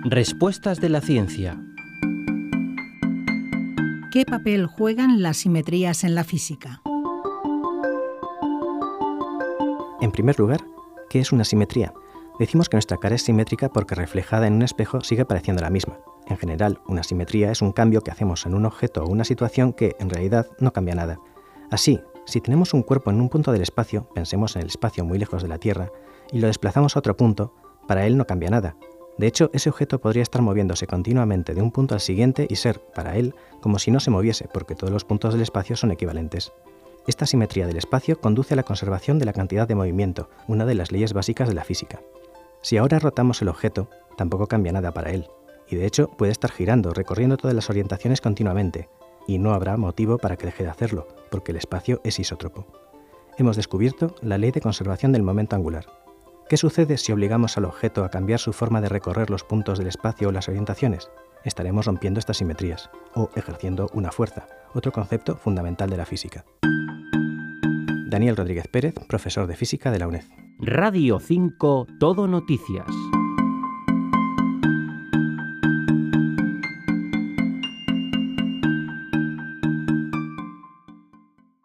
Respuestas de la ciencia. ¿Qué papel juegan las simetrías en la física? En primer lugar, ¿qué es una simetría? Decimos que nuestra cara es simétrica porque reflejada en un espejo sigue pareciendo la misma. En general, una simetría es un cambio que hacemos en un objeto o una situación que, en realidad, no cambia nada. Así, si tenemos un cuerpo en un punto del espacio, pensemos en el espacio muy lejos de la Tierra, y lo desplazamos a otro punto, para él no cambia nada. De hecho, ese objeto podría estar moviéndose continuamente de un punto al siguiente y ser, para él, como si no se moviese, porque todos los puntos del espacio son equivalentes. Esta simetría del espacio conduce a la conservación de la cantidad de movimiento, una de las leyes básicas de la física. Si ahora rotamos el objeto, tampoco cambia nada para él, y de hecho puede estar girando, recorriendo todas las orientaciones continuamente, y no habrá motivo para que deje de hacerlo, porque el espacio es isótropo. Hemos descubierto la ley de conservación del momento angular. ¿Qué sucede si obligamos al objeto a cambiar su forma de recorrer los puntos del espacio o las orientaciones? Estaremos rompiendo estas simetrías, o ejerciendo una fuerza, otro concepto fundamental de la física. Daniel Rodríguez Pérez, profesor de Física de la UNED. Radio 5 Todo Noticias.